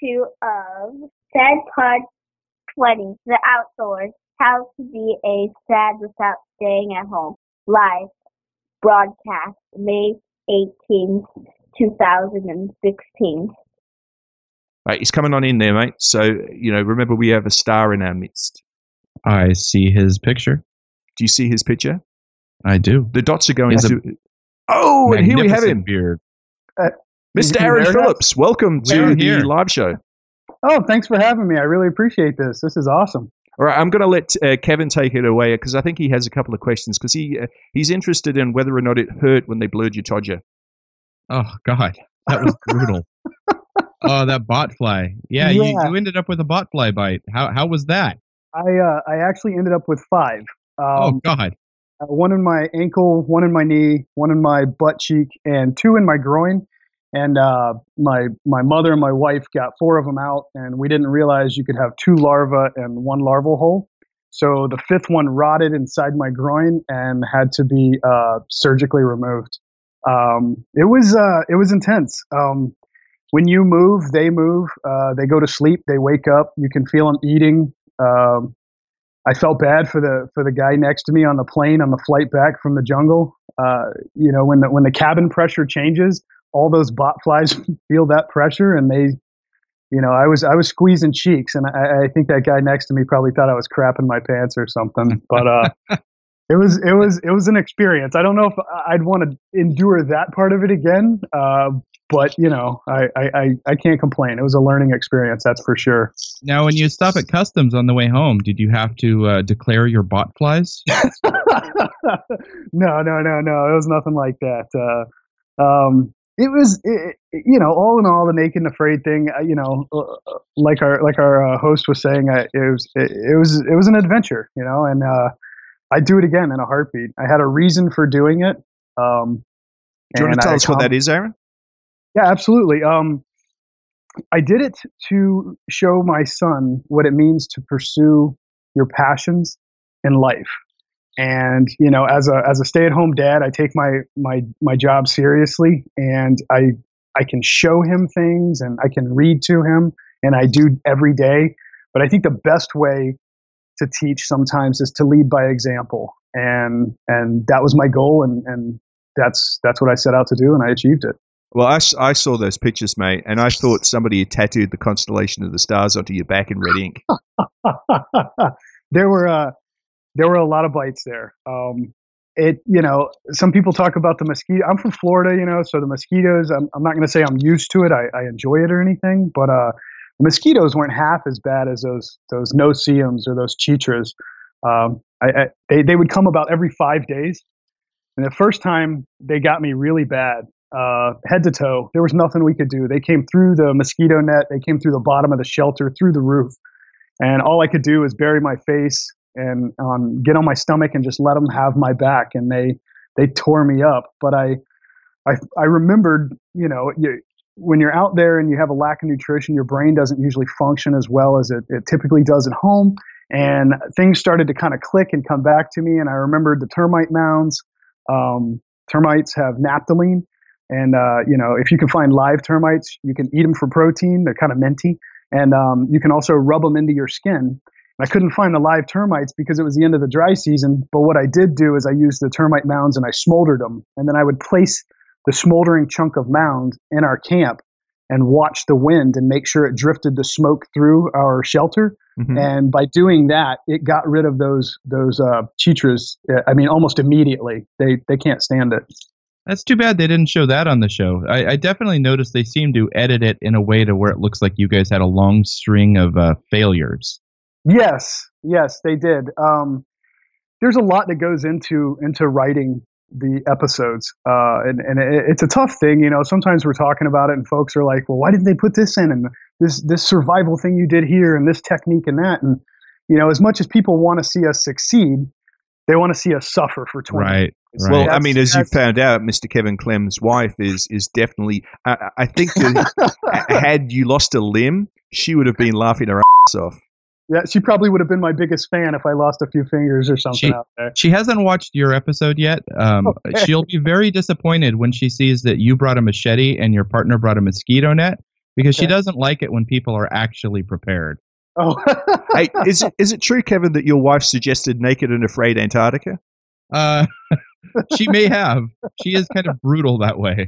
2 of Sad Pod 20, The Outdoors, How to Be a Sad Without Staying at Home, live broadcast May 18th, 2016. Right, he's coming on in there, mate. So, remember we have a star in our midst. I see his picture. Do you see his picture? I do. The dots are going to... Oh, and here we have him. Beard. Mr. Aaron Phillips, welcome to the live show. Oh, thanks for having me. I really appreciate this. This is awesome. All right, I'm going to let Kevin take it away because I think he has a couple of questions because he's interested in whether or not it hurt when they blurred your todger. Oh, God. That was brutal. Oh, that botfly. Yeah. You ended up with a botfly bite. How was that? I actually ended up with 5. Oh, God. 1 in my ankle, 1 in my knee, 1 in my butt cheek, and 2 in my groin. And my mother and my wife got 4 of them out, and we didn't realize you could have 2 larvae and 1 larval hole. So the 5th one rotted inside my groin and had to be surgically removed. It was intense. When you move, they move. They go to sleep. They wake up. You can feel them eating. I felt bad for the guy next to me on the plane on the flight back from the jungle. When the cabin pressure changes, all those botflies feel that pressure, and they, I was squeezing cheeks, and I think that guy next to me probably thought I was crapping my pants or something. But it was an experience. I don't know if I'd want to endure that part of it again. But I can't complain. It was a learning experience, that's for sure. Now, when you stop at customs on the way home, did you have to declare your botflies? No. It was nothing like that. It was, all in all, the naked and afraid thing. Like our host was saying, it was an adventure, and I'd do it again in a heartbeat. I had a reason for doing it. Do you want to tell us what that is, Aaron? Yeah, absolutely. I did it to show my son what it means to pursue your passions in life. And, as a stay-at-home dad, I take my job seriously, and I can show him things and I can read to him, and I do every day. But I think the best way to teach sometimes is to lead by example. And that was my goal, and that's what I set out to do, and I achieved it. Well, I saw those pictures, mate, and I thought somebody had tattooed the constellation of the stars onto your back in red ink. There were a lot of bites there. Some people talk about the mosquito. I'm from Florida, so the mosquitoes, I'm not going to say I'm used to it. I enjoy it or anything, but the mosquitoes weren't half as bad as those no-see-ums or those chitras. They would come about every 5 days. And the first time they got me really bad. Head to toe. There was nothing we could do. They came through the mosquito net. They came through the bottom of the shelter, through the roof. And all I could do was bury my face and get on my stomach and just let them have my back. And they tore me up. But I remembered, when you're out there and you have a lack of nutrition, your brain doesn't usually function as well as it typically does at home. And things started to kind of click and come back to me. And I remembered the termite mounds. Termites have naphthalene. And, if you can find live termites, you can eat them for protein. They're kind of minty. And you can also rub them into your skin. And I couldn't find the live termites because it was the end of the dry season. But what I did do is I used the termite mounds and I smoldered them. And then I would place the smoldering chunk of mound in our camp and watch the wind and make sure it drifted the smoke through our shelter. Mm-hmm. And by doing that, it got rid of those chitras. Almost immediately. They can't stand it. That's too bad they didn't show that on the show. I definitely noticed they seem to edit it in a way to where it looks like you guys had a long string of failures. Yes, they did. There's a lot that goes into writing the episodes, and it's a tough thing. Sometimes we're talking about it, and folks are like, "Well, why didn't they put this in and this survival thing you did here and this technique and that?" And as much as people want to see us succeed, they want to see us suffer for 20 years. Right. Well, as you found out, Mr. Kevin Clem's wife is definitely. I think had you lost a limb, she would have been laughing her ass off. Yeah, she probably would have been my biggest fan if I lost a few fingers or something out there. She hasn't watched your episode yet. She'll be very disappointed when she sees that you brought a machete and your partner brought a mosquito net. because she Okay. doesn't like it when people are actually prepared. Oh, Hey, is it true, Kevin, that your wife suggested Naked and Afraid Antarctica? Uh, she may have. She is kind of brutal that way.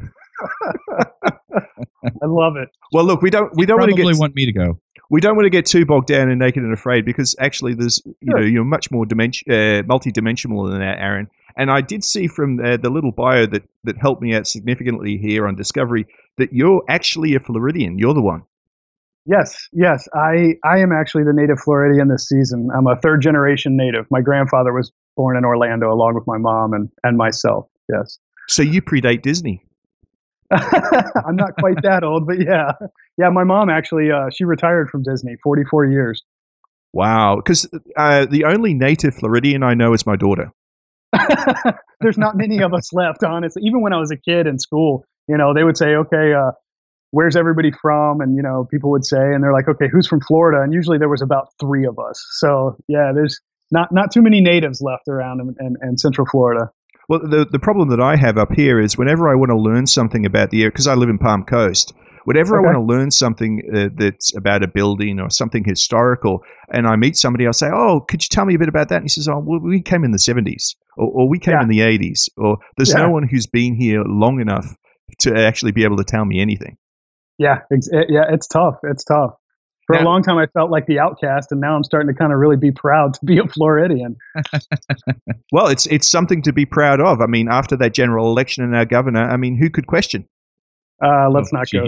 I love it. Well, look, we don't want to Probably get want me to go. we don't want to get too bogged down in Naked and Afraid because actually there's Sure. you're much more multi-dimensional than that, Aaron. And I did see from the little bio that helped me out significantly here on Discovery that you're actually a Floridian. You're the one. Yes, yes. I am actually the native Floridian this season. I'm a third generation native. My grandfather was born in Orlando along with my mom and myself. Yes. So you predate Disney. I'm not quite that old, but yeah. Yeah, my mom actually, she retired from Disney, 44 years. Wow. Because the only native Floridian I know is my daughter. There's not many of us left, honestly. Even when I was a kid in school, they would say, okay, where's everybody from? And, people would say, and they're like, okay, who's from Florida? And usually there was about 3 of us. So yeah, there's not too many natives left around in Central Florida. Well, the problem that I have up here is whenever I want to learn something about the area, because I live in Palm Coast, whenever I Okay. want to learn something that's about a building or something historical, and I meet somebody, I'll say, oh, could you tell me a bit about that? And he says, oh, well, we came in the 70s, or we came Yeah. in the 80s, or there's Yeah. no one who's been here long enough to actually be able to tell me anything. Yeah, it's tough. It's tough. For a Now- long time, I felt like the outcast, and now I'm starting to kind of really be proud to be a Floridian. Well, it's something to be proud of. I mean, after that general election and our governor, I mean, who could question? Let's Oh, not go geez.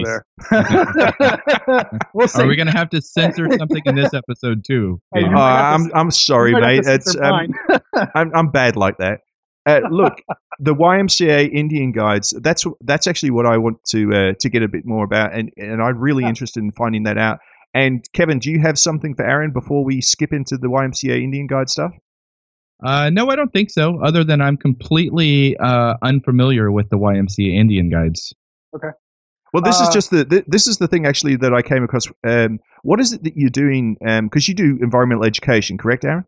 there. We'll see. Are we going to have to censor something in this episode too? Hey, Gabe? you might have I'm sorry, You might mate. have to It's censor mine. I'm bad like that. Look, the YMCA Indian Guides. That's actually what I want to get a bit more about, and I'm really Yeah. interested in finding that out. And Kevin, do you have something for Aaron before we skip into the YMCA Indian Guide stuff? No, I don't think so. Other than I'm completely unfamiliar with the YMCA Indian Guides. Well, this is Uh, just this is the thing actually that I came across. What is it that you're doing? Because you do environmental education, correct, Aaron?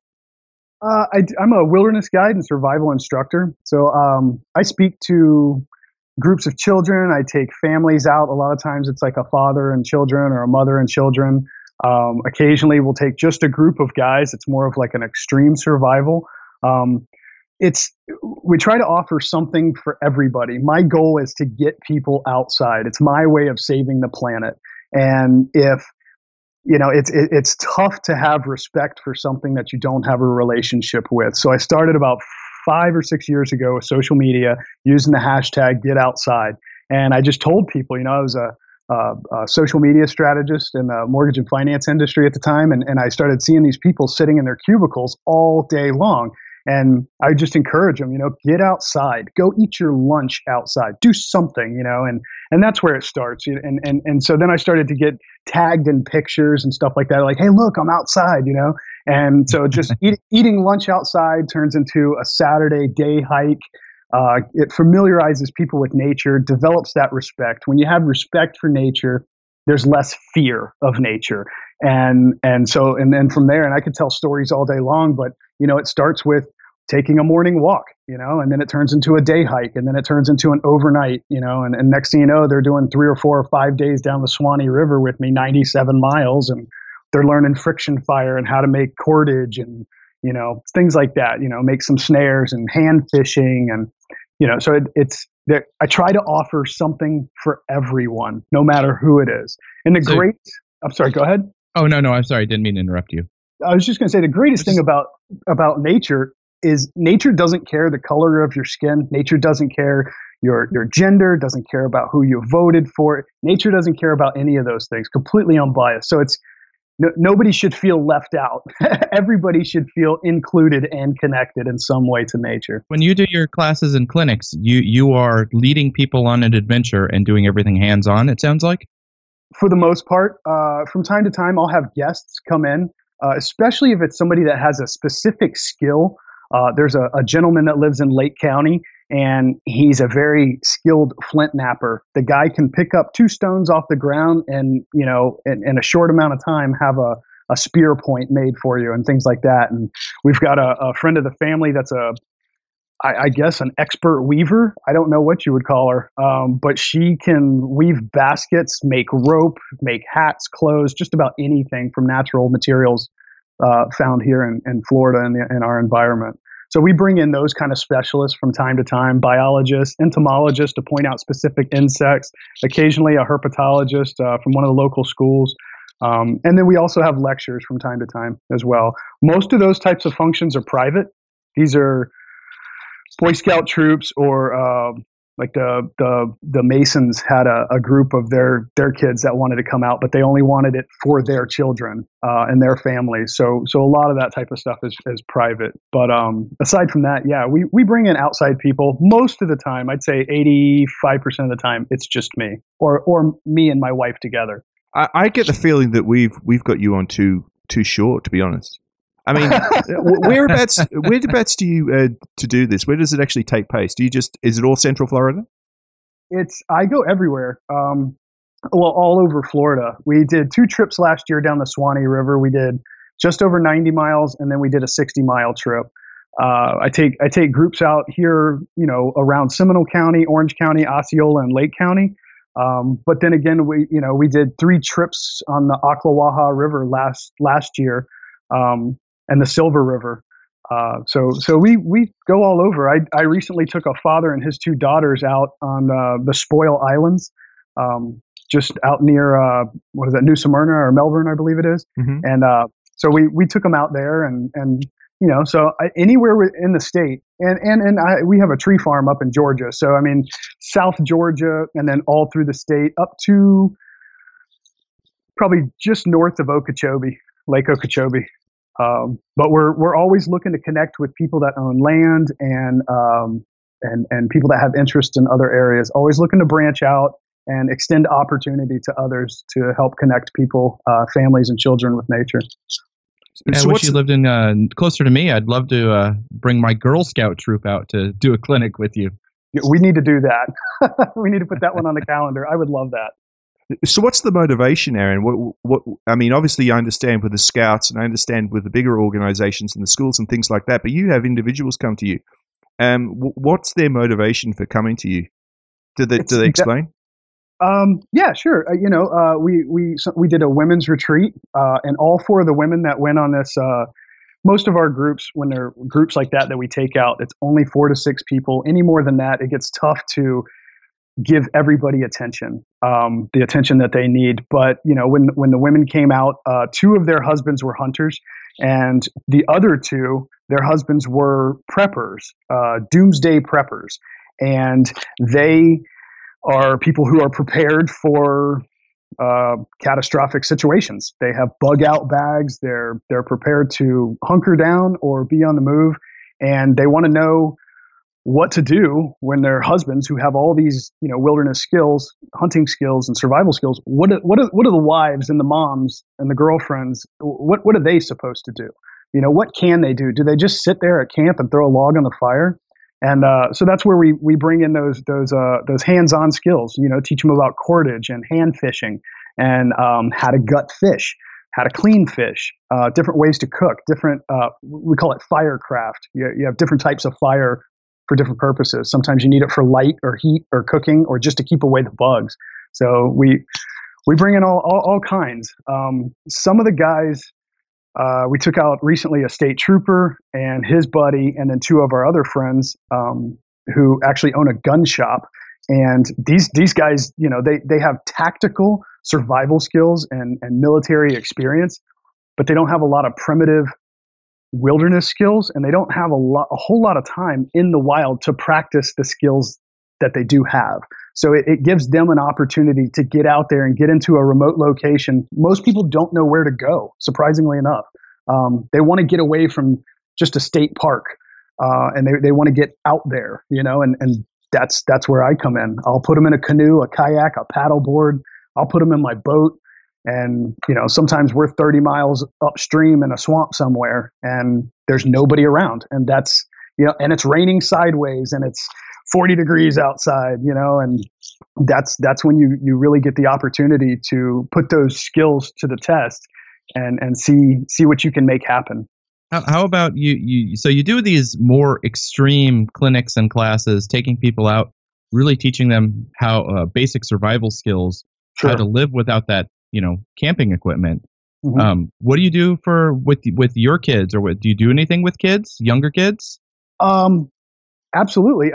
I'm a wilderness guide and survival instructor. So I speak to groups of children. I take families out. A lot of times it's like a father and children or a mother and children. Occasionally we'll take just a group of guys. It's more of like an extreme survival. We try to offer something for everybody. My goal is to get people outside. It's my way of saving the planet. And if it's tough to have respect for something that you don't have a relationship with. So I started about 5 or 6 years ago with social media using the hashtag Get Outside, and I just told people, I was a social media strategist in the mortgage and finance industry at the time, and I started seeing these people sitting in their cubicles all day long. And I just encourage them, get outside, go eat your lunch outside, do something, and that's where it starts. And so then I started to get tagged in pictures and stuff like that, like, hey, look, I'm outside, And so just eating lunch outside turns into a Saturday day hike. It familiarizes people with nature, develops that respect. When you have respect for nature, there's less fear of nature. And then from there, and I could tell stories all day long, but it starts with taking a morning walk, and then it turns into a day hike, and then it turns into an overnight, and next thing you know, they're doing 3 or 4 or 5 days down the Swanee River with me, 97 miles, and they're learning friction fire and how to make cordage and, things like that, make some snares and hand fishing. And, so it's there. I try to offer something for everyone, no matter who it is. And I'm sorry, go ahead. Oh, no, I'm sorry. I didn't mean to interrupt you. I was just going to say the greatest thing about nature is nature doesn't care the color of your skin. Nature doesn't care your gender, doesn't care about who you voted for. Nature doesn't care about any of those things, completely unbiased. So it's nobody should feel left out. Everybody should feel included and connected in some way to nature. When you do your classes and clinics, you are leading people on an adventure and doing everything hands-on, it sounds like? For the most part, from time to time, I'll have guests come in, especially if it's somebody that has a specific skill. There's a gentleman that lives in Lake County, and he's a very skilled flint napper. The guy can pick up 2 stones off the ground and, in a short amount of time have a spear point made for you and things like that. And we've got a friend of the family that's I guess an expert weaver. I don't know what you would call her, but she can weave baskets, make rope, make hats, clothes, just about anything from natural materials found here in Florida and in our environment. So we bring in those kind of specialists from time to time, biologists, entomologists to point out specific insects, occasionally a herpetologist from one of the local schools. And then we also have lectures from time to time as well. Most of those types of functions are private. These are Boy Scout troops, or like the Masons had a group of their kids that wanted to come out, but they only wanted it for their children and their families. So a lot of that type of stuff is private. But aside from that, yeah, we bring in outside people most of the time. I'd say 85% of the time it's just me or me and my wife together. I get the feeling that we've got you on too short, to be honest. I mean, whereabouts do you to do this? Where does it actually take place? Is it all Central Florida? I go everywhere. Well, all over Florida. We did 2 trips last year down the Suwannee River. We did just over 90 miles, and then we did a 60-mile trip. I take groups out here, around Seminole County, Orange County, Osceola, and Lake County. But then again, we did 3 trips on the Ocklawaha River last year. And the Silver River. So we go all over. I recently took a father and his 2 daughters out on the Spoil Islands, just out near New Smyrna or Melbourne, I believe it is. Mm-hmm. And so we took them out there, and anywhere in the state. And we have a tree farm up in Georgia. So I mean, South Georgia, and then all through the state up to probably just north of Okeechobee, Lake Okeechobee. But we're always looking to connect with people that own land and people that have interest in other areas. Always looking to branch out and extend opportunity to others to help connect people, families, and children with nature. And I wish you lived in closer to me. I'd love to bring my Girl Scout troop out to do a clinic with you. We need to do that. We need to put that one on the calendar. I would love that. So what's the motivation, Aaron? What I mean, obviously I understand with the Scouts and I understand with the bigger organizations and the schools and things like that, but you have individuals come to you. What's their motivation for coming to you? Do they explain? Yeah, sure. We did a women's retreat, and all 4 of the women that went on this, most of our groups, when they're groups like that we take out, it's only 4 to 6 people. Any more than that, it gets tough to give everybody attention, the attention that they need. But when the women came out, 2 of their husbands were hunters, and the other 2, their husbands were preppers, doomsday preppers, and they are people who are prepared for catastrophic situations. They have bug out bags. They're prepared to hunker down or be on the move, and they want to know what to do when their husbands, who have all these wilderness skills, hunting skills, and survival skills, what are the wives and the moms and the girlfriends, what are they supposed to do? What can they do? Do they just sit there at camp and throw a log on the fire? And so that's where we bring in those hands-on skills. Teach them about cordage and hand fishing, and how to gut fish, how to clean fish, different ways to cook, different we call it firecraft. You have different types of fire for different purposes. Sometimes you need it for light or heat or cooking, or just to keep away the bugs. So we bring in all kinds. Some of the guys we took out recently, a state trooper and his buddy, and then 2 of our other friends who actually own a gun shop. And these guys, they have tactical survival skills and military experience, but they don't have a lot of primitive wilderness skills, and they don't have a whole lot of time in the wild to practice the skills that they do have. So it gives them an opportunity to get out there and get into a remote location. Most people don't know where to go, surprisingly enough. They want to get away from just a state park, and they want to get out there, and that's where I come in. I'll put them in a canoe, a kayak, a paddleboard. I'll put them in my boat. And, sometimes we're 30 miles upstream in a swamp somewhere, and there's nobody around. And that's, and it's raining sideways, and it's 40 degrees outside, and that's when you really get the opportunity to put those skills to the test and see what you can make happen. How about you? So you do these more extreme clinics and classes, taking people out, really teaching them how basic survival skills, how to Sure. live without that, camping equipment. Mhm. What do you do with your kids, or do you do anything with kids, younger kids? Um, Absolutely.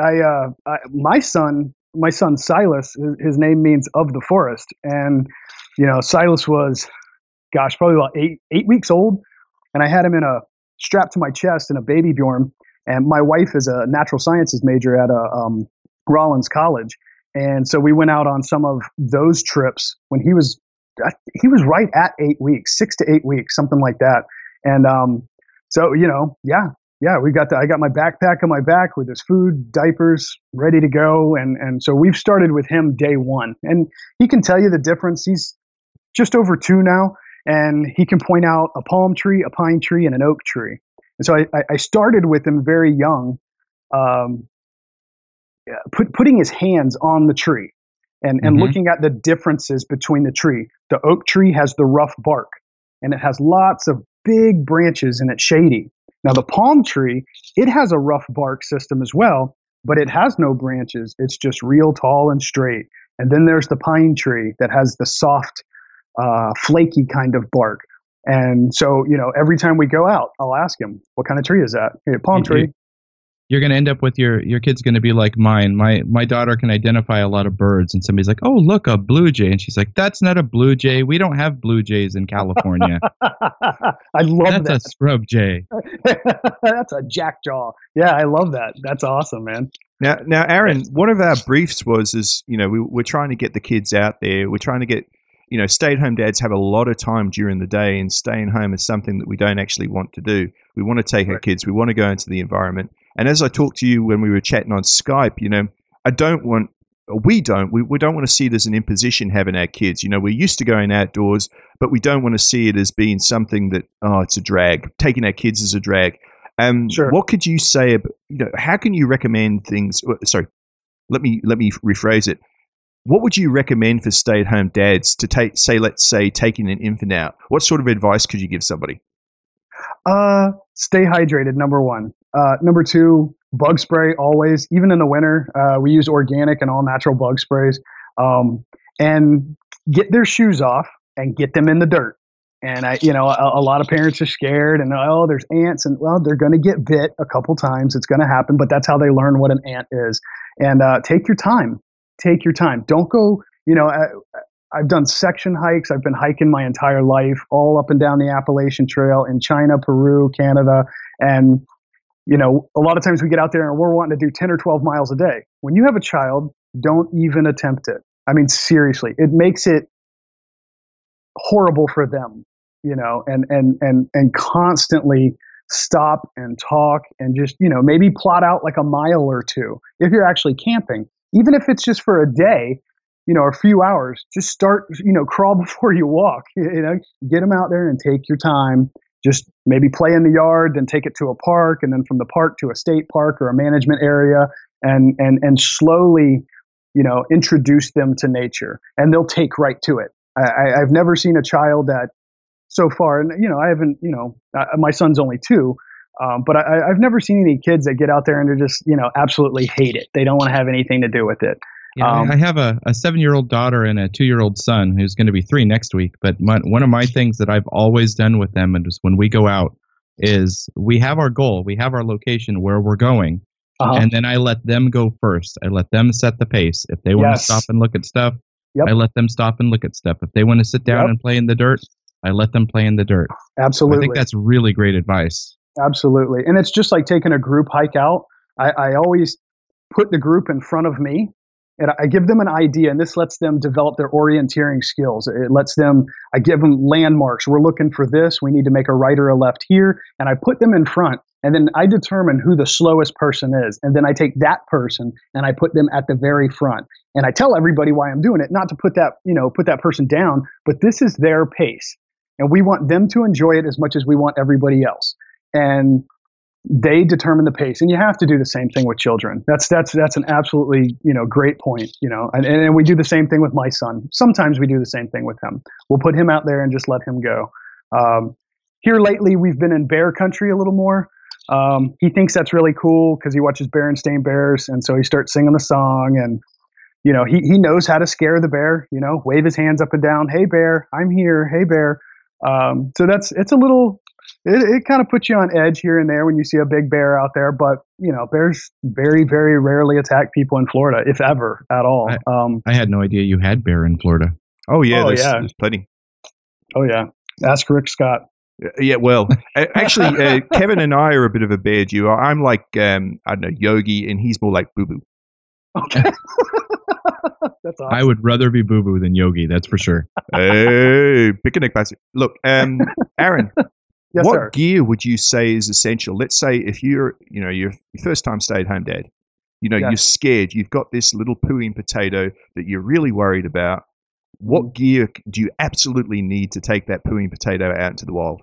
My son Silas, his name means of the forest, and Silas was, gosh, probably about 8 weeks old, and I had him in a strapped to my chest in a baby Bjorn. And my wife is a natural sciences major at Rollins College, and so we went out on some of those trips when he was right at 8 weeks, 6 to 8 weeks, something like that. And so yeah, yeah, I got my backpack on my back with his food, diapers, ready to go, and so we've started with him day one, and he can tell you the difference. He's just over 2 now, and he can point out a palm tree, a pine tree, and an oak tree. And so I started with him very young, um, putting his hands on the tree and Hmm. looking at the differences between the tree. The oak tree has the rough bark, and it has lots of big branches, and it's shady. Now the palm tree, it has a rough bark system as well, but it has no branches. It's just real tall and straight. And then there's the pine tree that has the soft, flaky kind of bark. And so, every time we go out, I'll ask him, "What kind of tree is that?" "Hey, palm You, tree." you're going to end up with your kid's going to be like mine. My daughter can identify a lot of birds, and somebody's like, "Oh, look, a blue jay," and she's like, "That's not a blue jay. We don't have blue jays in California. I love That's a that. scrub jay." That's a jackdaw. Yeah, I love that. That's awesome, man. Now, Aaron, one of our briefs is we're trying to get the kids out there. We're trying to get stay-at-home dads have a lot of time during the day, and staying home is something that we don't actually want to do. We want to take our Right. kids. We want to go into the environment. And as I talked to you when we were chatting on Skype, I don't want. We don't. We don't want to see it as an imposition having our kids. We're used to going outdoors, but we don't want to see it as being something that it's a drag. Taking our kids is a drag. Sure. What could you say about, how can you recommend things? Sorry, let me rephrase it. What would you recommend for stay-at-home dads to take, let's say, taking an infant out? What sort of advice could you give somebody? Stay hydrated, number one. Number two, bug spray always, even in the winter. We use organic and all natural bug sprays. And get their shoes off and get them in the dirt. And a lot of parents are scared and there's ants, and well, they're going to get bit a couple times. It's going to happen, but that's how they learn what an ant is. And take your time. Take your time. Don't go. I've done section hikes. I've been hiking my entire life, all up and down the Appalachian Trail in China, Peru, Canada. And, a lot of times we get out there and we're wanting to do 10 or 12 miles a day. When you have a child, don't even attempt it. I mean, seriously, it makes it horrible for them, and constantly stop and talk and just, maybe plot out like a mile or two if you're actually camping, even if it's just for a day, a few hours. Just start, crawl before you walk. Get them out there and take your time. Just maybe play in the yard, then take it to a park, and then from the park to a state park or a management area, and slowly, introduce them to nature, and they'll take right to it. I've never seen a child that so far, and I haven't, my son's only 2, but I've never seen any kids that get out there and they're just, absolutely hate it. They don't want to have anything to do with it. Yeah, I have a 7-year-old daughter and a 2-year-old son who's going to be 3 next week. But one of my things that I've always done with them, and just when we go out, is we have our goal, we have our location where we're going, Uh-huh. and then I let them go first. I let them set the pace. If they want to Yes. stop and look at stuff, Yep. I let them stop and look at stuff. If they want to sit down Yep. and play in the dirt, I let them play in the dirt. I Absolutely. think that's really great advice. Absolutely. And it's just like taking a group hike out. I always put the group in front of me, and I give them an idea, and this lets them develop their orienteering skills. It lets them, I give them landmarks. We're looking for this. We need to make a right or a left here. And I put them in front, and then I determine who the slowest person is. And then I take that person and I put them at the very front. And I tell everybody why I'm doing it, not to put that person down, but this is their pace. And we want them to enjoy it as much as we want everybody else. And they determine the pace, and you have to do the same thing with children. That's an absolutely great point. And we do the same thing with my son. Sometimes we do the same thing with him. We'll put him out there and just let him go. here lately, we've been in bear country a little more. He thinks that's really cool because he watches Berenstain Bears, and so he starts singing the song, and he knows how to scare the bear. Wave his hands up and down. Hey bear, I'm here. Hey bear. So it's a little. It kind of puts you on edge here and there when you see a big bear out there, but bears very, very rarely attack people in Florida, if ever at all. I had no idea you had bear in Florida. Oh yeah, there's plenty. Oh yeah, ask Rick Scott. Yeah, well, actually, Kevin and I are a bit of a bear duo. I'm like I don't know, Yogi, and he's more like Boo Boo. Okay. That's awesome. I would rather be Boo Boo than Yogi, that's for sure. Hey, picnic basket. Look, Aaron. Yes, what sir. gear would you say is essential? Let's say if you're your first time stay-at-home dad, you're scared. You've got this little pooing potato that you're really worried about. What gear do you absolutely need to take that pooing potato out into the wild?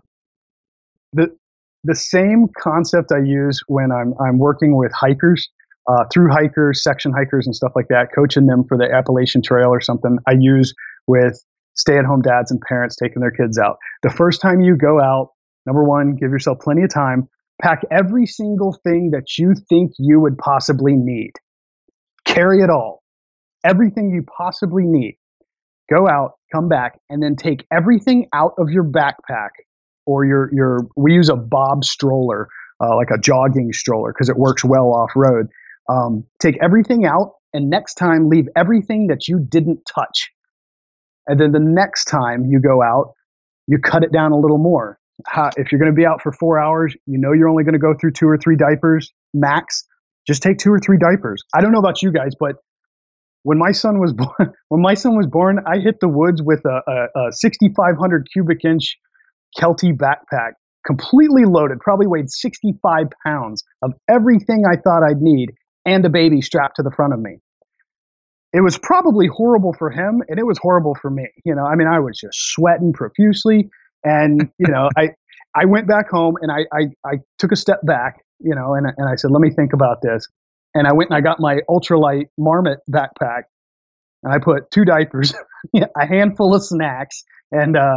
The same concept I use when I'm working with hikers, through hikers, section hikers, and stuff like that, coaching them for the Appalachian Trail or something. I use with stay-at-home dads and parents taking their kids out. The first time you go out, number one, give yourself plenty of time. Pack every single thing that you think you would possibly need. Carry it all. Everything you possibly need. Go out, come back, and then take everything out of your backpack or we use a Bob stroller, like a jogging stroller, because it works well off-road. Take everything out, and next time leave everything that you didn't touch. And then the next time you go out, you cut it down a little more. If you're going to be out for 4 hours, you're only going to go through 2 or 3 diapers max. Just take 2 or 3 diapers. I don't know about you guys, but when my son was born, I hit the woods with a 6,500 cubic inch Kelty backpack, completely loaded, probably weighed 65 pounds of everything I thought I'd need, and a baby strapped to the front of me. It was probably horrible for him, and it was horrible for me. I was just sweating profusely. And, I went back home and I took a step back, and I said, let me think about this. And I went and I got my ultralight Marmot backpack, and I put 2 diapers, a handful of snacks, and, a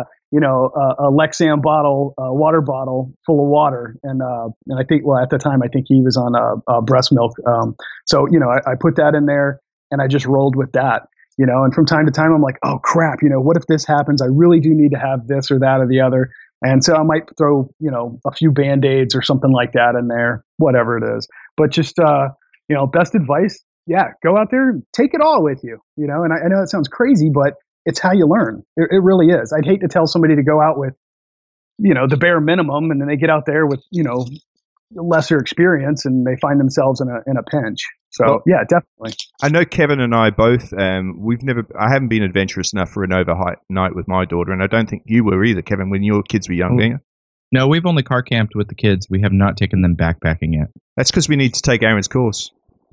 Lexan bottle, water bottle full of water. And I think, at the time, I think he was on breast milk. So, I put that in there and I just rolled with that. And from time to time, I'm like, oh crap, what if this happens? I really do need to have this or that or the other. And so I might throw, a few Band-Aids or something like that in there, whatever it is. But just, best advice, go out there, take it all with you, and I know it sounds crazy, but it's how you learn. It really is. I'd hate to tell somebody to go out with, the bare minimum, and then they get out there with, lesser experience and they find themselves in a pinch. So yeah, definitely. I know Kevin and I both. I haven't been adventurous enough for an overnight night with my daughter, and I don't think you were either, Kevin, when your kids were young. Didn't you? No, we've only car camped with the kids. We have not taken them backpacking yet. That's because we need to take Aaron's course.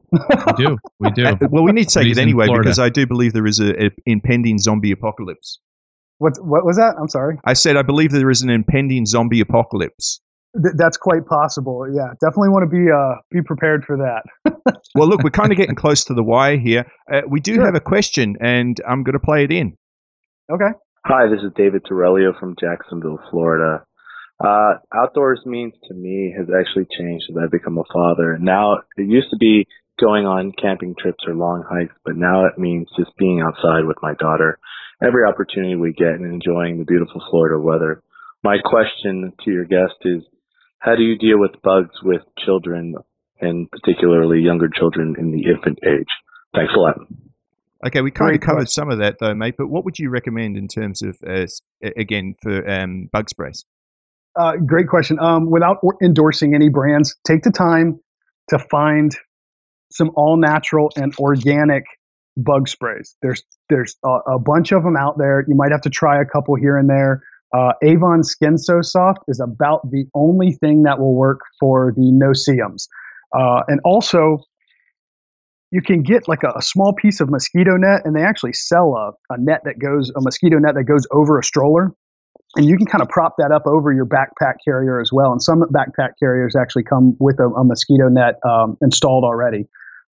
We do. Well, we need to take it anyway because I do believe there is an impending zombie apocalypse. What was that? I'm sorry. I said I believe there is an impending zombie apocalypse. That's quite possible. Yeah, definitely want to be prepared for that. Well, look, we're kind of getting close to the wire here. We do have a question, and I'm going to play it in. Okay. Hi, this is David Torello from Jacksonville, Florida. Outdoors means to me has actually changed as I've become a father. Now, it used to be going on camping trips or long hikes, but now it means just being outside with my daughter every opportunity we get and enjoying the beautiful Florida weather. My question to your guest is, how do you deal with bugs with children, and particularly younger children in the infant age? Thanks a lot. Okay, we kind of covered some of that though, mate, but what would you recommend in terms of, again, for bug sprays? Great question. Without endorsing any brands, take the time to find some all-natural and organic bug sprays. There's a bunch of them out there. You might have to try a couple here and there. Avon Skin So Soft is about the only thing that will work for the no-see-ums. And also, you can get like a small piece of mosquito net, and they actually sell a mosquito net that goes over a stroller. And you can kind of prop that up over your backpack carrier as well. And some backpack carriers actually come with a mosquito net installed already.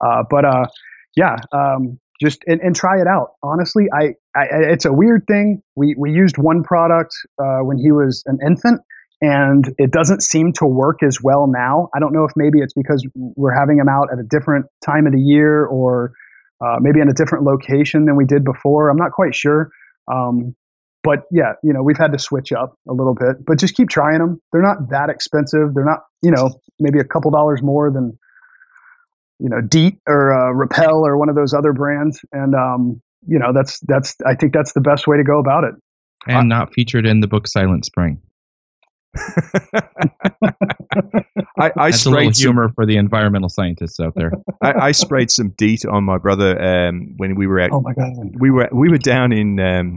Just try it out. Honestly, it's a weird thing. We used one product when he was an infant, and it doesn't seem to work as well now. I don't know if maybe it's because we're having them out at a different time of the year, or maybe in a different location than we did before. I'm not quite sure. But yeah, we've had to switch up a little bit, but just keep trying them. They're not that expensive. They're not, maybe a couple dollars more than, DEET or Repel or one of those other brands. And, I think that's the best way to go about it. And not featured in the book Silent Spring. I That's a little humor for the environmental scientists out there. I sprayed some DEET on my brother when we were at. Oh my God! We were down in.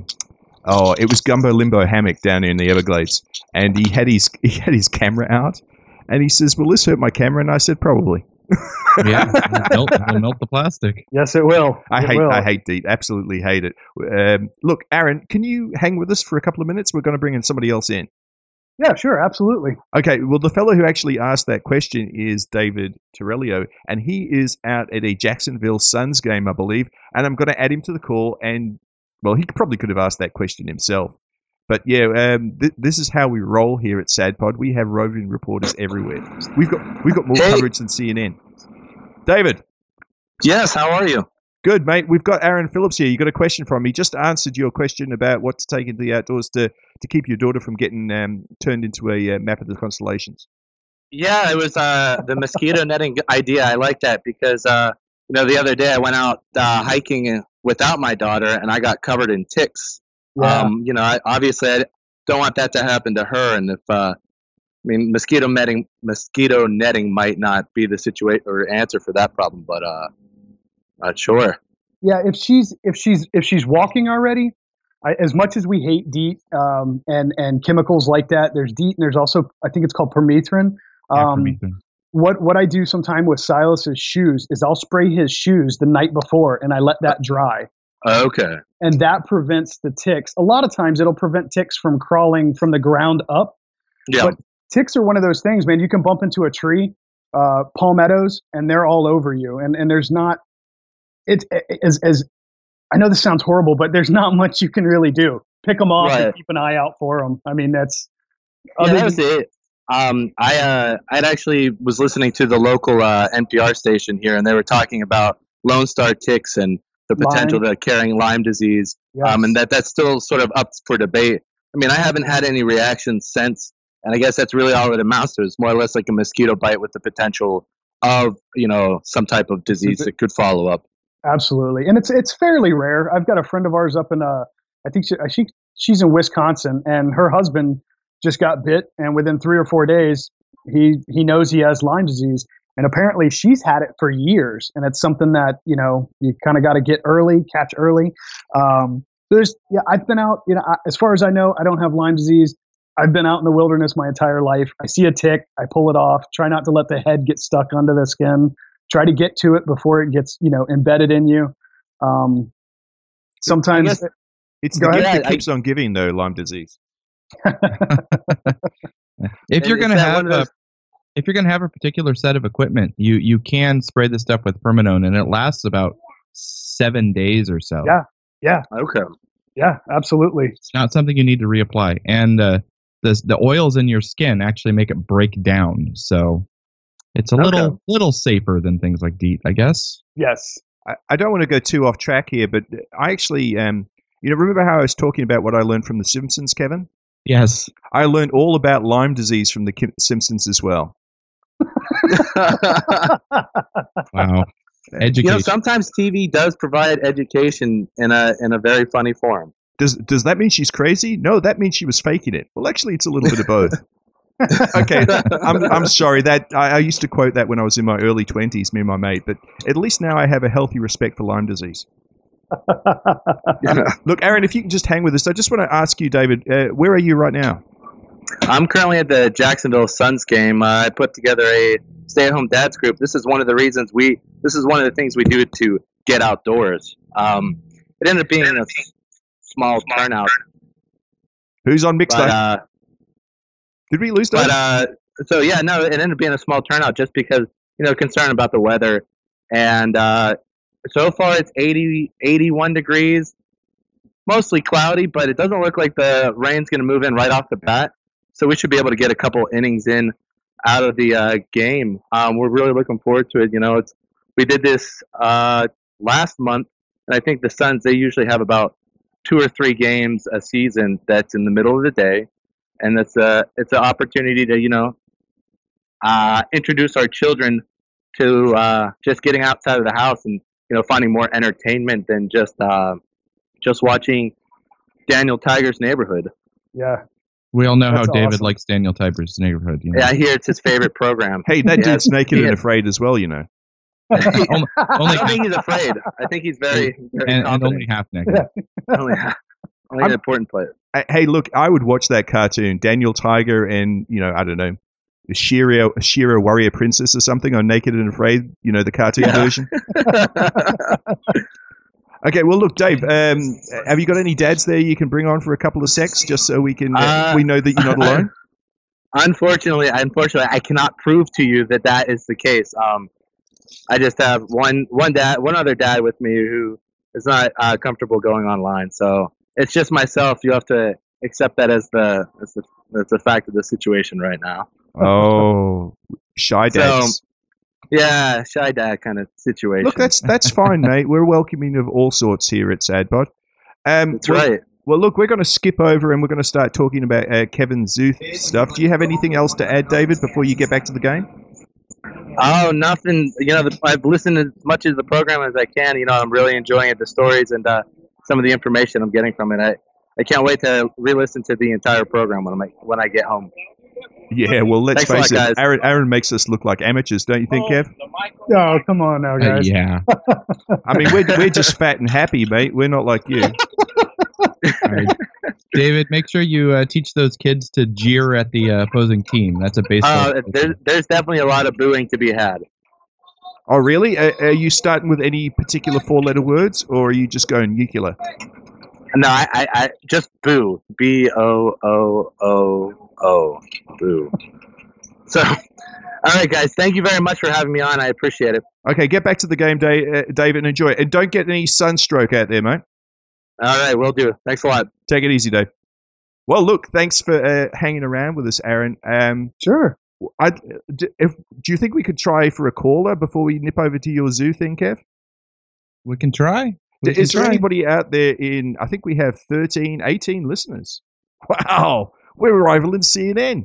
It was Gumbo Limbo Hammock down in the Everglades, and he had his camera out, and he says, "Will this hurt my camera?" And I said, "Probably." Yeah, it'll melt the plastic. Yes, it will. I hate DEET. Absolutely hate it. Look, Aaron, can you hang with us for a couple of minutes? We're going to bring in somebody else in. Yeah, sure, absolutely. Okay, well, the fellow who actually asked that question is David Torello, and he is out at a Jacksonville Suns game, I believe, and I'm going to add him to the call, and, well, he probably could have asked that question himself. But, yeah, this is how we roll here at SADPod. We have roving reporters everywhere. We've got more coverage than CNN. David. Yes, how are you? Good, mate. We've got Aaron Phillips here. You got a question from me. He just answered your question about what to take into the outdoors to keep your daughter from getting turned into a map of the constellations. Yeah, it was the mosquito netting idea. I like that because the other day I went out hiking without my daughter and I got covered in ticks. Yeah. I don't want that to happen to her. And if mosquito netting might not be the situation or answer for that problem, but not sure. Yeah, if she's walking already, as much as we hate DEET and chemicals like that, there's DEET and there's also, I think it's called permethrin. Permethrin. What I do sometime with Silas's shoes is I'll spray his shoes the night before and I let that dry. Okay. And that prevents the ticks. A lot of times it'll prevent ticks from crawling from the ground up. Yeah. But ticks are one of those things, man. You can bump into a tree, palmettos, and they're all over you. And there's not, it's as I know this sounds horrible, but there's not much you can really do. Pick them off and keep an eye out for them. I mean, that was it. I actually was listening to the local NPR station here, and they were talking about Lone Star ticks and the potential to carrying Lyme disease, and that's still sort of up for debate. I mean, I haven't had any reactions since, and I guess that's really all it amounts to. It's more or less like a mosquito bite with the potential of some type of disease that could follow up. Absolutely, and it's fairly rare. I've got a friend of ours up in I think she's in Wisconsin, and her husband just got bit, and within 3 or 4 days, he knows he has Lyme disease, and apparently she's had it for years, and it's something that you kind of got to get early, catch early. I've been out. As far as I know, I don't have Lyme disease. I've been out in the wilderness my entire life. I see a tick, I pull it off. Try not to let the head get stuck under the skin. Try to get to it before it gets, embedded in you. Sometimes it's the gift that keeps on giving, though. Lyme disease. If you're going to have a particular set of equipment, you can spray the stuff with Permanone, and it lasts about 7 days or so. Yeah. Okay. Yeah, absolutely. It's not something you need to reapply, and the oils in your skin actually make it break down. So. It's a little safer than things like DEET, I guess. Yes. I don't want to go too off track here, but I actually, remember how I was talking about what I learned from The Simpsons, Kevin? Yes. I learned all about Lyme disease from The Simpsons as well. Wow. Education. Sometimes TV does provide education in a very funny form. Does that mean she's crazy? No, that means she was faking it. Well, actually, it's a little bit of both. Okay, I'm sorry. That I used to quote that when I was in my early 20s, me and my mate. But at least now I have a healthy respect for Lyme disease. Look, Aaron, if you can just hang with us, I just want to ask you, David, where are you right now? I'm currently at the Jacksonville Suns game. I put together a stay-at-home dads group. This is one of the reasons This is one of the things we do to get outdoors. It ended up being a small turnout. Who's on Mixtape? Did we lose that? It ended up being a small turnout just because, concern about the weather. And so far it's 81 degrees, mostly cloudy, but it doesn't look like the rain's going to move in right off the bat. so we should be able to get a couple innings in out of the game. We're really looking forward to it. We did this last month, and I think the Suns, they usually have about 2 or 3 games a season that's in the middle of the day, and it's an opportunity to introduce our children to just getting outside of the house and finding more entertainment than just watching Daniel Tiger's Neighborhood. Yeah. We all know how David awesome. likes Daniel Tiger's Neighborhood. Yeah, I hear it's his favorite program. Hey, that dude's naked and afraid as well, only, I don't think he's afraid. I think he's very and only half naked. only an important player. Hey, look, I would watch that cartoon, Daniel Tiger and, I don't know, Shira Warrior Princess or something on Naked and Afraid, the cartoon version. Okay, well, look, Dave, have you got any dads there you can bring on for a couple of secs just so we can we know that you're not alone? Unfortunately, I cannot prove to you that is the case. I just have one other dad with me who is not comfortable going online, so it's just myself. You have to accept that as the fact of the situation right now. Oh, shy dads. So, yeah, shy dad kind of situation. Look, that's fine, mate. We're welcoming of all sorts here at SADPod. That's right. Well, look, we're going to skip over and we're going to start talking about Kevin Zuth stuff. Do you have anything else to add, David, before you get back to the game? Oh, nothing. I've listened as much of the program as I can. I'm really enjoying it, the stories and some of the information I'm getting from it. I can't wait to re-listen to the entire program when I get home. Yeah, well, let's face it. Guys. Aaron makes us look like amateurs, don't you think, Kev? Oh, come on now, guys. Yeah. I mean, we're just fat and happy, mate. We're not like you. All right. David, make sure you teach those kids to jeer at the opposing team. That's a baseball. There's definitely a lot of booing to be had. Oh, really? Are you starting with any particular 4-letter words, or are you just going nuclear? No, I just boo. B-O-O-O-O. Boo. So, all right, guys. Thank you very much for having me on. I appreciate it. Okay, get back to the game, David, and enjoy it. And don't get any sunstroke out there, mate. All right, will do. Thanks a lot. Take it easy, Dave. Well, look, thanks for hanging around with us, Aaron. Sure. Do you think we could try for a caller before we nip over to your zoo thing, Kev? We can try. Is there anybody out there I think we have 18 listeners. Wow, we're rivaling CNN.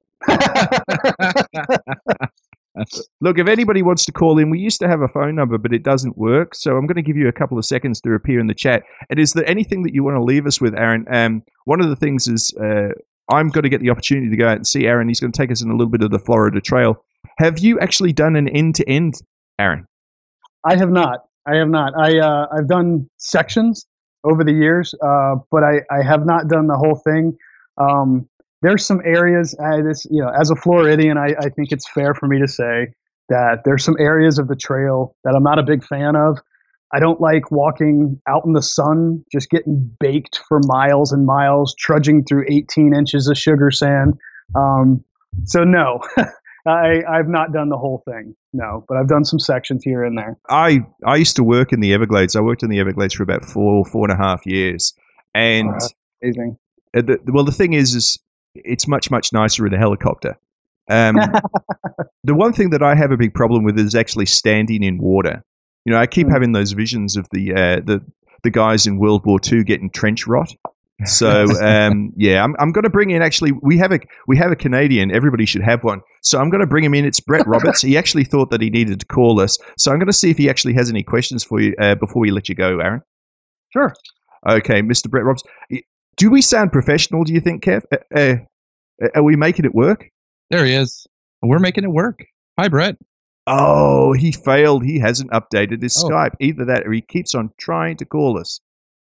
Look, if anybody wants to call in, we used to have a phone number, but it doesn't work. So I'm going to give you a couple of seconds to appear in the chat. And is there anything that you want to leave us with, Aaron? One of the things is I'm going to get the opportunity to go out and see Aaron. He's going to take us in a little bit of the Florida Trail. Have you actually done an end-to-end, Aaron? I have not. I've done sections over the years, but I have not done the whole thing. There's some areas, as a Floridian, I think it's fair for me to say that there's some areas of the trail that I'm not a big fan of. I don't like walking out in the sun, just getting baked for miles and miles, trudging through 18 inches of sugar sand. So no, I've not done the whole thing, no, but I've done some sections here and there. I used to work in the Everglades. I worked in the Everglades for about 4.5 years. And amazing. The thing is it's much, much nicer in a helicopter. The one thing that I have a big problem with is actually standing in water. I keep having those visions of the guys in World War II getting trench rot. So I'm going to bring in. Actually, we have a Canadian. Everybody should have one. So I'm going to bring him in. It's Brett Roberts. He actually thought that he needed to call us. So I'm going to see if he actually has any questions for you before we let you go, Aaron. Sure. Okay, Mr. Brett Roberts. Do we sound professional? Do you think, Kev? Are we making it work? There he is. We're making it work. Hi, Brett. Oh, he failed. He hasn't updated his Skype. Either that or he keeps on trying to call us.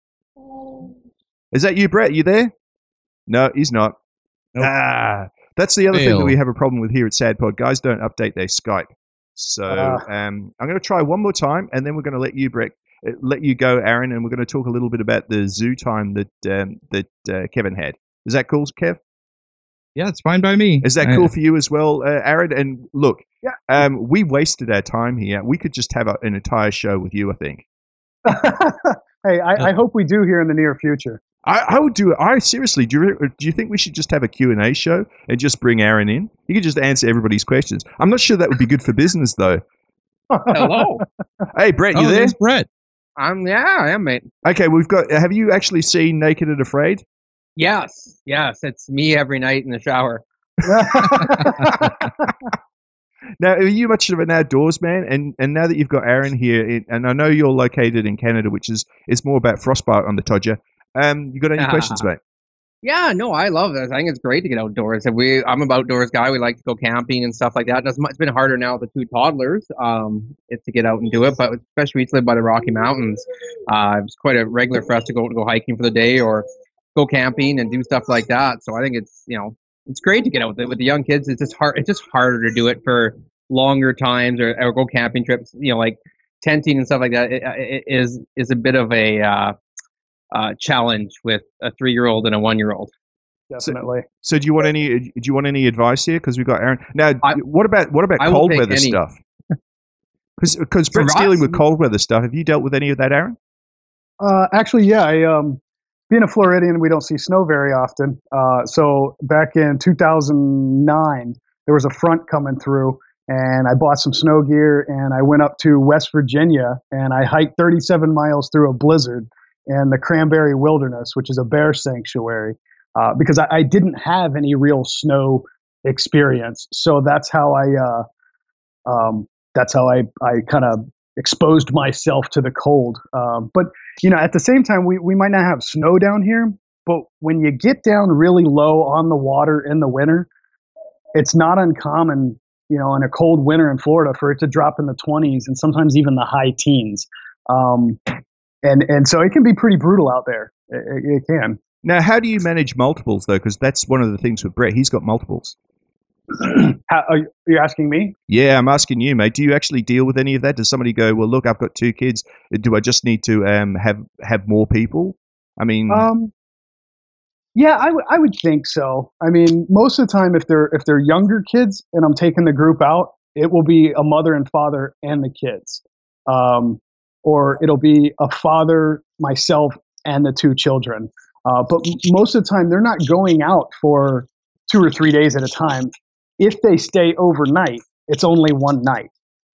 Is that you, Brett? You there? No, he's not. Nope. That's the other thing that we have a problem with here at SADPod. Guys don't update their Skype. So I'm going to try one more time, and then we're going to let you, Brett, let you go, Aaron, and we're going to talk a little bit about the zoo time that Kevin had. Is that cool, Kev? Yeah, it's fine by me. Is that cool for you as well, Aaron? And look, we wasted our time here. We could just have an entire show with you, I think. Hey, I hope we do here in the near future. I would do it. Seriously, do you think we should just have a Q&A show and just bring Aaron in? He could just answer everybody's questions. I'm not sure that would be good for business, though. Hello. Hey, Brett, you there? There's Brett. I am, mate. Okay, have you actually seen Naked and Afraid? Yes, it's me every night in the shower. Now, are you much of an outdoors man? And now that you've got Aaron here, and I know you're located in Canada, which is more about frostbite on the Todger. You got any questions, mate? Yeah, no, I love this. I think it's great to get outdoors. I'm an outdoors guy. We like to go camping and stuff like that. It's been harder now with the 2 toddlers to get out and do it, but especially we live by the Rocky Mountains. It's quite a regular for us to go hiking for the day or go camping and do stuff like that. So I think it's it's great to get out with the young kids. It's just hard. It's just harder to do it for longer times or go camping trips. Like tenting and stuff like that. It is a bit of a challenge with a 3-year-old and a 1-year-old. Definitely. So do you want any advice here? Because we've got Aaron now. What about cold weather stuff? Because Brett's dealing with cold weather stuff. Have you dealt with any of that, Aaron? Actually, yeah. Being a Floridian, we don't see snow very often. So back in 2009, there was a front coming through, and I bought some snow gear, and I went up to West Virginia, and I hiked 37 miles through a blizzard in the Cranberry Wilderness, which is a bear sanctuary, because I didn't have any real snow experience. So that's how I kind of exposed myself to the cold. But at the same time, we might not have snow down here, but when you get down really low on the water in the winter, it's not uncommon, in a cold winter in Florida for it to drop in the 20s and sometimes even the high teens. And so it can be pretty brutal out there. It can. Now, how do you manage multiples, though? Because that's one of the things with Brett. He's got multiples. Are you asking me? Yeah, I'm asking you, mate. Do you actually deal with any of that? Does somebody go, well, look, I've got 2 kids. Do I just need to have more people? I mean... Yeah, I would think so. I mean, most of the time, if they're younger kids and I'm taking the group out, it will be a mother and father and the kids. Or it'll be a father, myself, and the 2 children. But most of the time, they're not going out for 2 or 3 days at a time. If they stay overnight, it's only one night.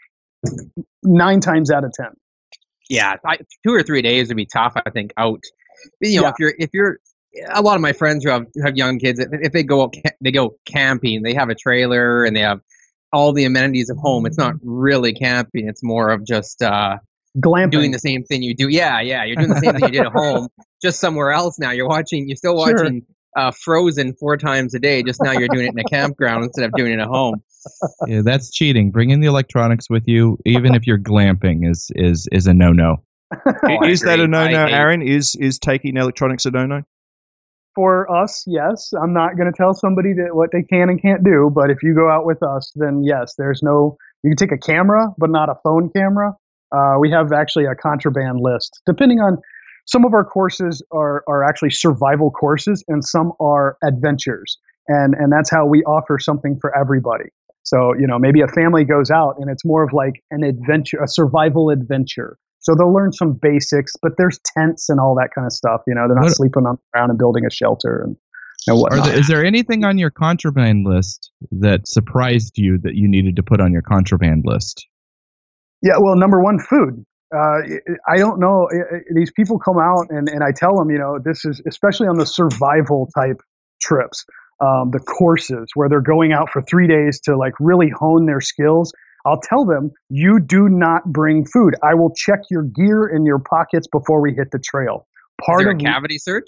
9 times out of 10. Yeah, 2 or 3 days would be tough, I think, out. If you're a lot of my friends who have young kids, if they go camping, they have a trailer and they have all the amenities of home. It's not really camping. It's more of just glamping. Doing the same thing you do. Yeah. You're doing the same thing you did at home, just somewhere else now. You're still watching Frozen 4 times a day. Just now you're doing it in a campground instead of doing it at home. Yeah, that's cheating. Bringing the electronics with you, even if you're glamping, is a no-no. Is that a no-no, Aaron? Is taking electronics a no-no? For us, yes. I'm not going to tell somebody what they can and can't do, but if you go out with us, then yes, you can take a camera, but not a phone camera. We have actually a contraband list. Depending on, some of our courses are actually survival courses and some are adventures. And that's how we offer something for everybody. So, maybe a family goes out and it's more of like an adventure, a survival adventure. So they'll learn some basics, but there's tents and all that kind of stuff. They're not sleeping on the ground and building a shelter and whatnot. Is there anything on your contraband list that surprised you that you needed to put on your contraband list? Yeah, well, number one, food. I don't know. These people come out and I tell them, this is especially on the survival type trips, the courses where they're going out for 3 days to like really hone their skills. I'll tell them, you do not bring food. I will check your gear in your pockets before we hit the trail. Is there a cavity search?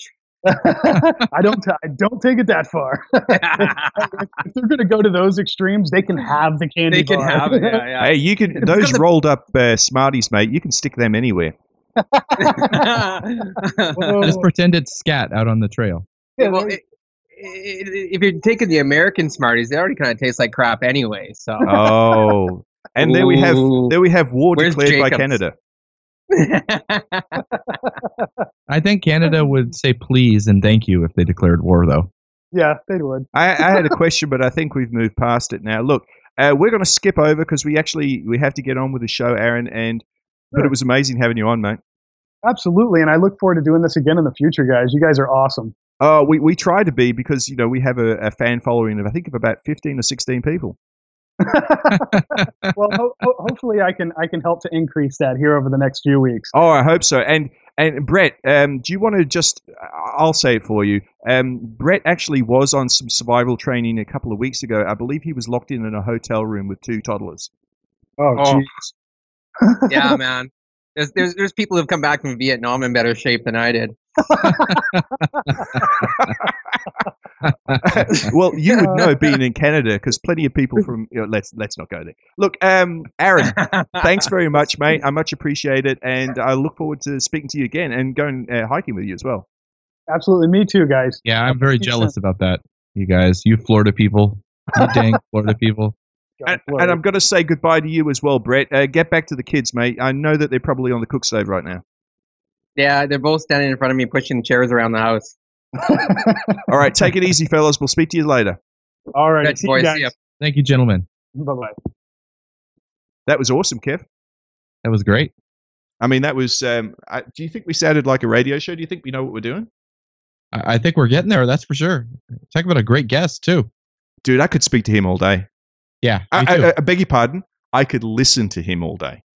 I don't take it that far. If they're going to go to those extremes, they can have the candy bar. They can have it, yeah. Hey, you can those rolled up Smarties, mate. You can stick them anywhere. Just pretend it's scat out on the trail. Yeah, well, if you're taking the American Smarties, they already kind of taste like crap anyway. So. Oh, and there we have war declared by Canada. I think Canada would say please and thank you if they declared war, though. Yeah, they would. I had a question, but I think we've moved past it now. Look, we're going to skip over because we have to get on with the show, Aaron. But it was amazing having you on, mate. Absolutely, and I look forward to doing this again in the future, guys. You guys are awesome. We try to be because we have a fan following of I think of about 15 or 16 people. Well, hopefully I can help to increase that here over the next few weeks. Oh, I hope so. And Brett, do you want to just? I'll say it for you. Brett actually was on some survival training a couple of weeks ago. I believe he was locked in a hotel room with 2 toddlers. Oh, jeez. Yeah, man. There's people who've come back from Vietnam in better shape than I did. Well, you would know being in Canada because plenty of people from. Let's not go there. Look, Aaron, thanks very much, mate. I much appreciate it, and I look forward to speaking to you again and going hiking with you as well. Absolutely, me too, guys. Yeah, I'm very jealous about that. You guys, you Florida people, you dang Florida people. And I'm going to say goodbye to you as well, Brett. Get back to the kids, mate. I know that they're probably on the cook stove right now. Yeah, they're both standing in front of me pushing chairs around the house. All right, take it easy, fellas. We'll speak to you later. All right, Thanks, boys. See ya. Thank you, gentlemen. Bye-bye. That was awesome, Kev. That was great. I mean, that was... do you think we sounded like a radio show? Do you think we know what we're doing? I think we're getting there, that's for sure. Talk about a great guest, too. Dude, I could speak to him all day. Yeah, I beg your pardon. I could listen to him all day.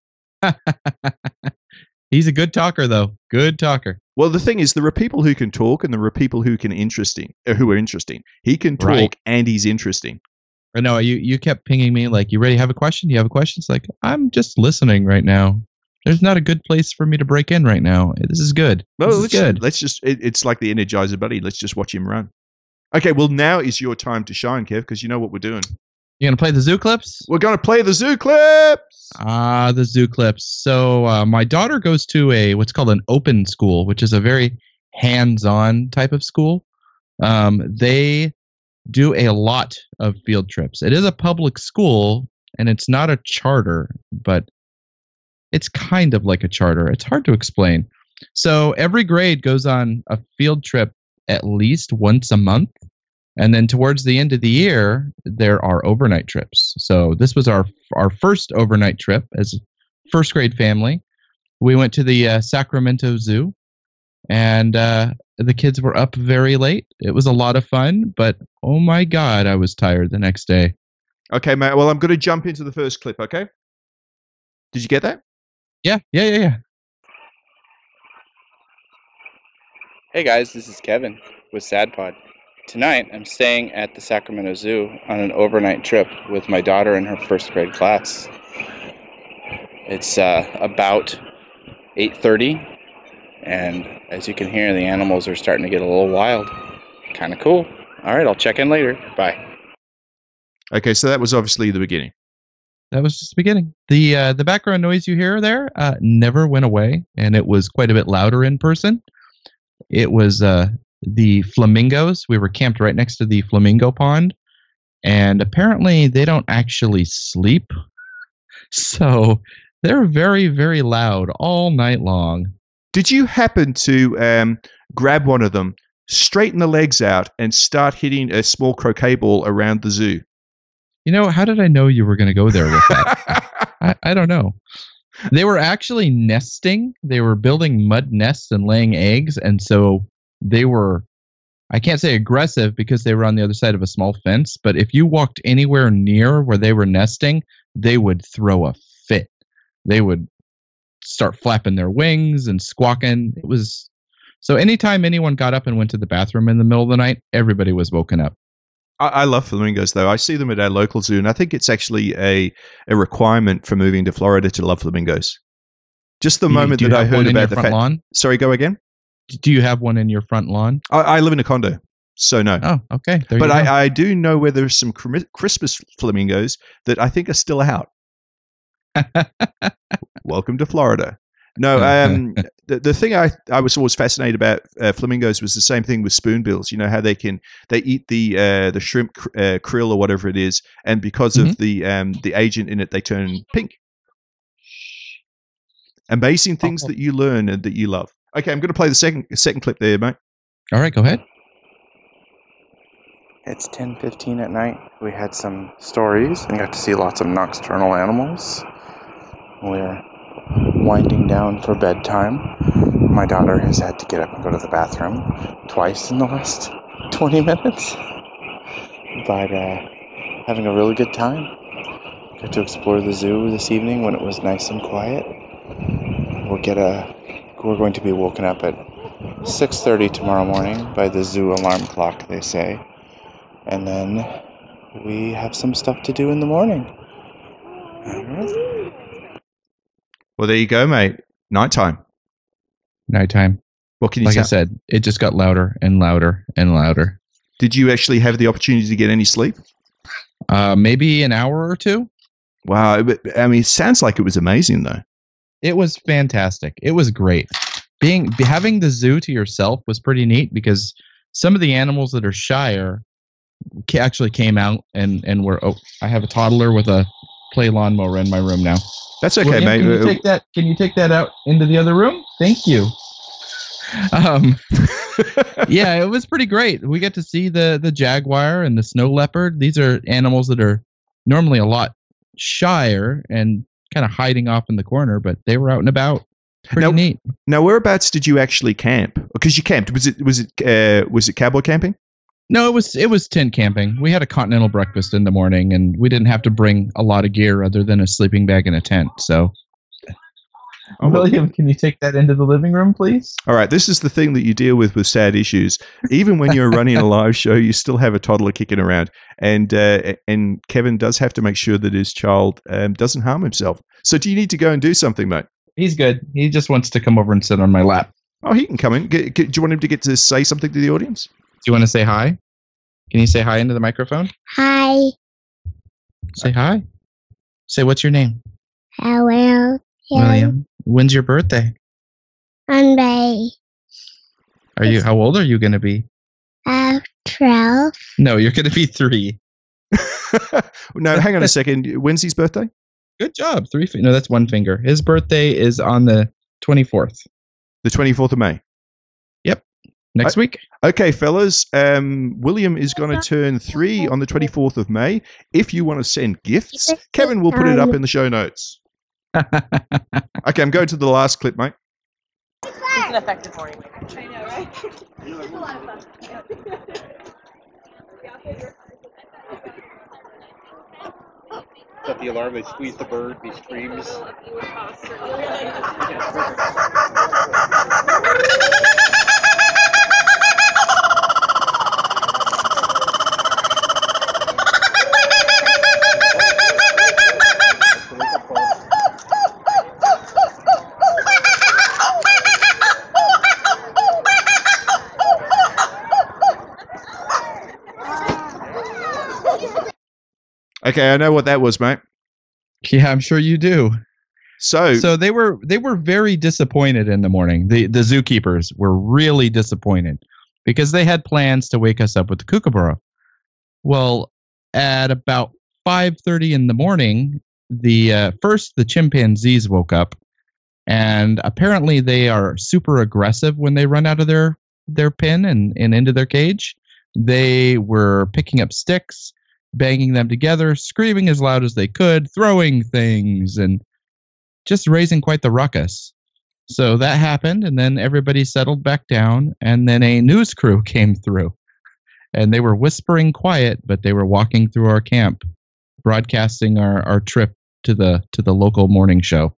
He's a good talker, though. Good talker. Well, the thing is, there are people who can talk, and there are people who are interesting. He can talk, and he's interesting. I know you kept pinging me like, "You ready? Have a question? Do you have a question?" It's like, I'm just listening right now. There's not a good place for me to break in right now. This is good. Well, good. It's like the Energizer Buddy. Let's just watch him run. Okay, well, now is your time to shine, Kev, because you know what we're doing. You going to play the zoo clips? We're going to play the zoo clips! The zoo clips. So my daughter goes to what's called an open school, which is a very hands-on type of school. They do a lot of field trips. It is a public school, and it's not a charter, but it's kind of like a charter. It's hard to explain. So every grade goes on a field trip at least once a month. And then towards the end of the year, there are overnight trips. So this was our first overnight trip as a first grade family. We went to the Sacramento Zoo, and the kids were up very late. It was a lot of fun, but oh my God, I was tired the next day. Okay, mate. Well, I'm going to jump into the first clip, okay? Did you get that? Yeah. Hey guys, this is Kevin with SadPod. Tonight, I'm staying at the Sacramento Zoo on an overnight trip with my daughter and her first grade class. It's about 8:30, and as you can hear, the animals are starting to get a little wild. Kind of cool. All right, I'll check in later. Bye. Okay, so that was obviously the beginning. That was just the beginning. The background noise you hear there never went away, and it was quite a bit louder in person. It was the flamingos. We were camped right next to the flamingo pond, and apparently they don't actually sleep, so they're very, very loud all night long. Did you happen to grab one of them, straighten the legs out, and start hitting a small croquet ball around the zoo? You know, how did I know you were going to go there with that? I don't know. They were actually nesting. They were building mud nests and laying eggs, and so they were, I can't say aggressive because they were on the other side of a small fence, but if you walked anywhere near where they were nesting, they would throw a fit. They would start flapping their wings and squawking. It was so anytime anyone got up and went to the bathroom in the middle of the night, everybody was woken up. I love flamingos, though. I see them at our local zoo, and I think it's actually a requirement for moving to Florida to love flamingos. Just the moment that I heard about the fact. Lawn? Sorry, go again? Do you have one in your front lawn? I live in a condo, so no. Oh, okay. But I do know where there's some Christmas flamingos that I think are still out. Welcome to Florida. No, the thing I was always fascinated about flamingos was the same thing with spoonbills. You know how they eat the shrimp krill or whatever it is, and because of the agent in it, they turn pink. Amazing things that you learn and that you love. Okay, I'm going to play the second clip there, mate. All right, go ahead. It's 10:15 at night. We had some stories and got to see lots of nocturnal animals. We're winding down for bedtime. My daughter has had to get up and go to the bathroom twice in the last 20 minutes. But having a really good time. Got to explore the zoo this evening when it was nice and quiet. We're going to be woken up at 6:30 tomorrow morning by the zoo alarm clock, they say. And then we have some stuff to do in the morning. All right. Well, there you go, mate. Nighttime. Nighttime. What can you Like say? I said, it just got louder and louder and louder. Did you actually have the opportunity to get any sleep? Maybe an hour or two. Wow. I mean, it sounds like it was amazing, though. It was fantastic. It was great. Having the zoo to yourself was pretty neat because some of the animals that are shyer actually came out and were. Oh, I have a toddler with a play lawnmower in my room now. That's okay, William, mate. Can you take that out into the other room? Thank you. Yeah, it was pretty great. We get to see the jaguar and the snow leopard. These are animals that are normally a lot shyer and kind of hiding off in the corner, but they were out and about. Pretty neat. Now, whereabouts did you actually camp? Because you camped. Was it cowboy camping? No, it was tent camping. We had a continental breakfast in the morning, and we didn't have to bring a lot of gear other than a sleeping bag and a tent. So, William, can you take that into the living room, please? All right. This is the thing that you deal with sad issues. Even when you're running a live show, you still have a toddler kicking around, and Kevin does have to make sure that his child doesn't harm himself. So, do you need to go and do something, mate? He's good. He just wants to come over and sit on my lap. Oh, he can come in. Do you want him to get to say something to the audience? Do you want to say hi? Can you say hi into the microphone? Hi. Say hi. Say, what's your name? Hello. William. When's your birthday? Monday. How old are you going to be? 12. No, you're going to be 3. No, hang on a second. When's his birthday? Good job. 3 No, that's 1 finger. His birthday is on the 24th. The 24th of May. Yep. Next week. Okay, fellas. William is going to turn 3 on the 24th of May. If you want to send gifts, Kevin will put it up in the show notes. Okay, I'm going to the last clip, mate. It's an effective morning. I know, right? It's a lot of fun. Set the alarm, they squeeze the bird, he screams. Okay, I know what that was, mate. Yeah, I'm sure you do. So they were very disappointed in the morning. The zookeepers were really disappointed because they had plans to wake us up with the kookaburra. Well, at about 5:30 in the morning, the chimpanzees woke up, and apparently they are super aggressive when they run out of their pen and into their cage. They were picking up sticks, banging them together, screaming as loud as they could, throwing things, and just raising quite the ruckus. So that happened, and then everybody settled back down, and then a news crew came through. And they were whispering quiet, but they were walking through our camp, broadcasting our trip to the local morning show.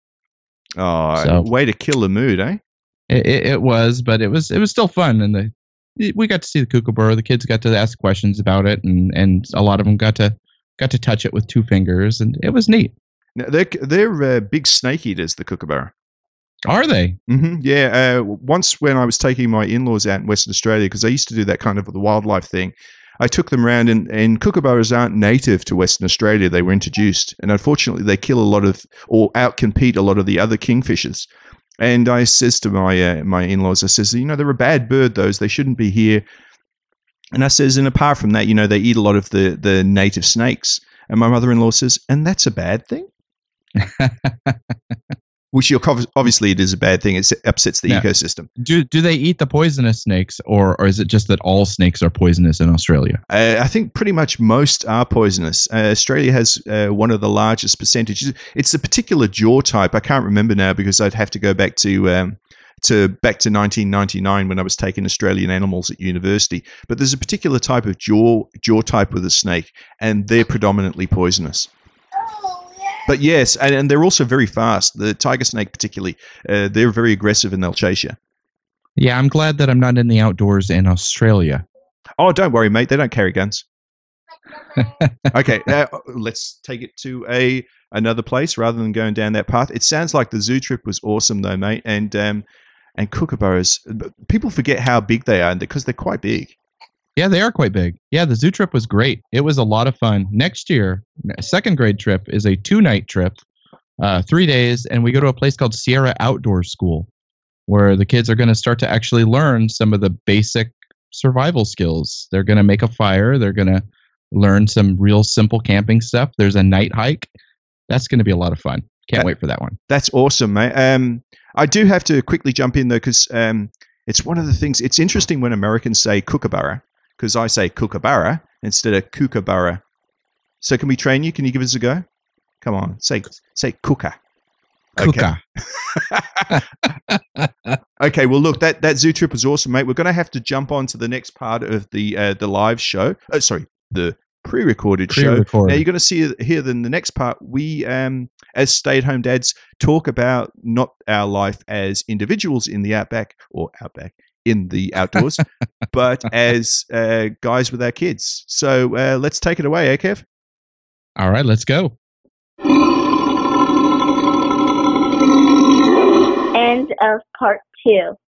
Oh, so, way to kill the mood, eh? It was, but it was still fun, and we got to see the kookaburra. The kids got to ask questions about it, and a lot of them got to touch it with 2 fingers, and it was neat. Now, they're big snake eaters, the kookaburra. Are they? Mm-hmm. Yeah. Once when I was taking my in-laws out in Western Australia, because I used to do that kind of the wildlife thing, I took them around, and kookaburras aren't native to Western Australia. They were introduced, and unfortunately, they kill a lot of or outcompete a lot of the other kingfishers. And I says to my in-laws, I says, they're a bad bird, those. They shouldn't be here. And I says, and apart from that, they eat a lot of the native snakes. And my mother-in-law says, and that's a bad thing? Which obviously it is a bad thing. It upsets the ecosystem. Do they eat the poisonous snakes, or is it just that all snakes are poisonous in Australia? I think pretty much most are poisonous. Australia has one of the largest percentages. It's a particular jaw type. I can't remember now because I'd have to go back to 1999 when I was taking Australian animals at university. But there's a particular type of jaw type with a snake, and they're predominantly poisonous. But yes, and they're also very fast. The tiger snake particularly, they're very aggressive and they'll chase you. Yeah, I'm glad that I'm not in the outdoors in Australia. Oh, don't worry, mate. They don't carry guns. Okay, let's take it to another place rather than going down that path. It sounds like the zoo trip was awesome though, mate. And kookaburras, people forget how big they are because they're quite big. Yeah, they are quite big. Yeah, the zoo trip was great. It was a lot of fun. Next year, second grade trip is a 2-night trip, 3 days, and we go to a place called Sierra Outdoor School, where the kids are going to start to actually learn some of the basic survival skills. They're going to make a fire. They're going to learn some real simple camping stuff. There's a night hike. That's going to be a lot of fun. Can't wait for that one. That's awesome, mate. I do have to quickly jump in, though, because it's one of the things. It's interesting when Americans say kookaburra, because I say kookaburra instead of kookaburra. So can we train you? Can you give us a go? Come on, say kooka. Kooka. Okay. Okay, well, look, that zoo trip was awesome, mate. We're going to have to jump on to the next part of the live show. The pre-recorded show. Now, you're going to see here in the next part, we, as stay-at-home dads, talk about not our life as individuals in the outback, in the outdoors, but as guys with our kids. So let's take it away, Kev? All right, let's go. End of part 2.